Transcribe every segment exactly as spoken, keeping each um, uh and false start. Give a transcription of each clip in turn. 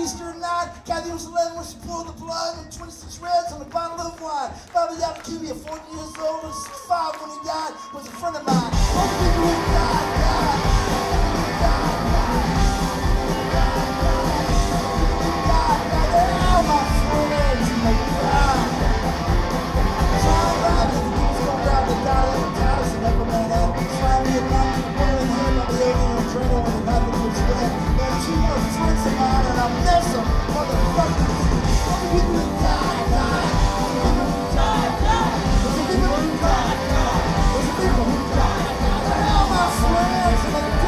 Easter night. Kathy was eleven when she pulled the plug, and twenty-six reds on a bottle of wine. Bobby Yamakubia, forty years old, and sixty-five when he died, was a friend of mine. All the people who died, died. Died, died. Died, died. Died, died. They're all my friends, and they died. John Rabbit, the people's gonna die, they died in the towers, and never man out. Trying to get knocked in the morning, and him on the alien on Drano, and the nothing was red. There are two more friends of mine, and I miss them, motherfuckers. All the people who died, died. Died, died. There's the people who died, died. There's the people who died, died. They're all my friends, and they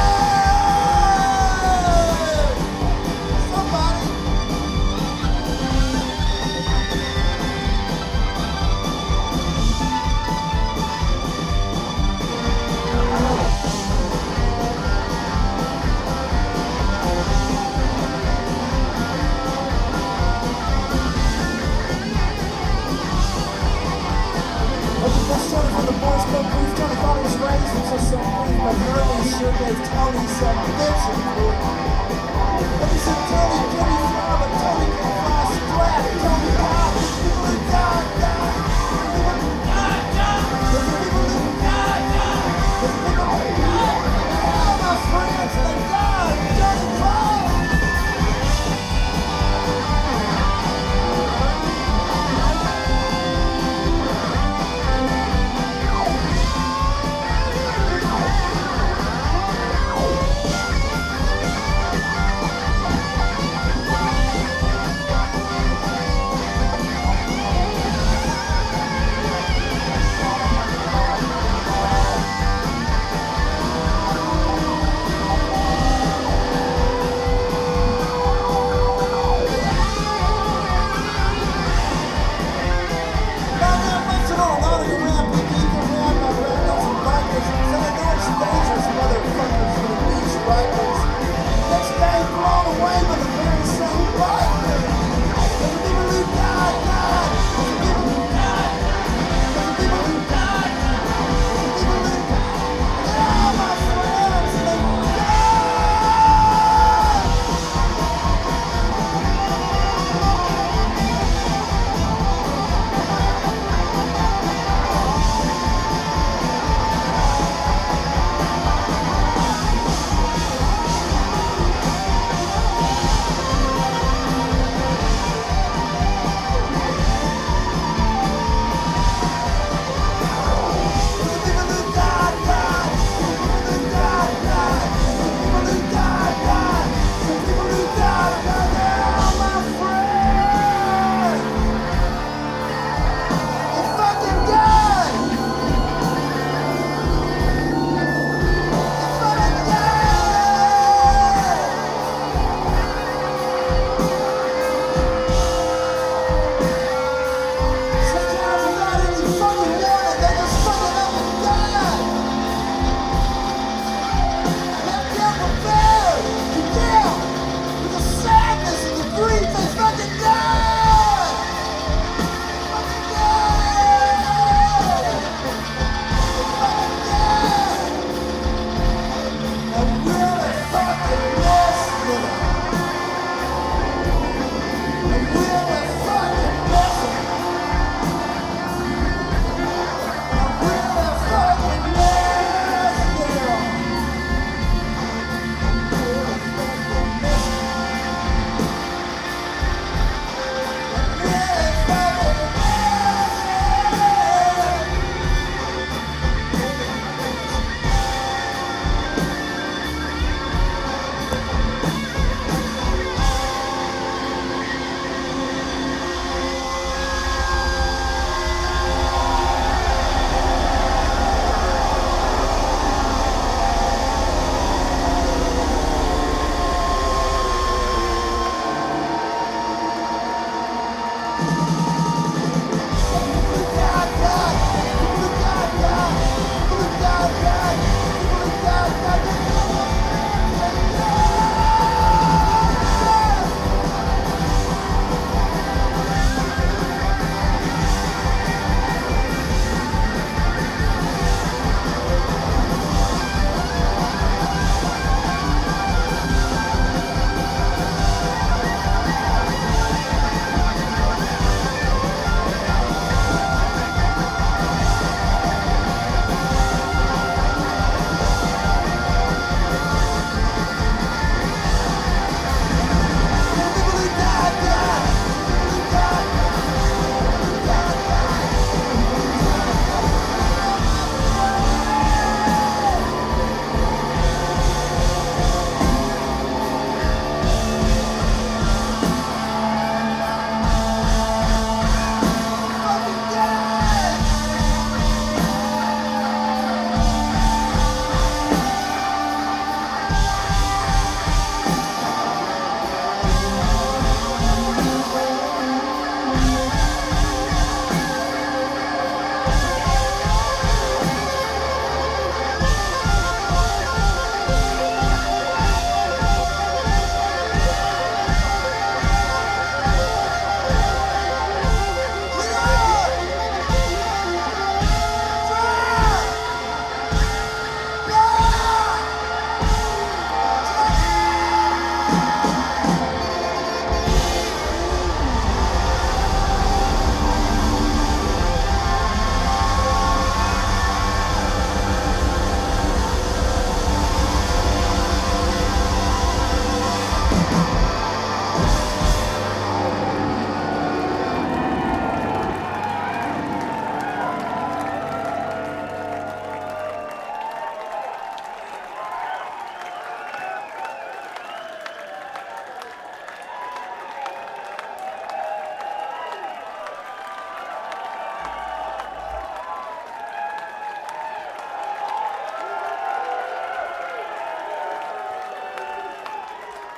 died. Somebody. From the boys' club, we've done a thought it was raised, which is so brief, but early sure gave Tony some bitch and Let me say, Tony, give me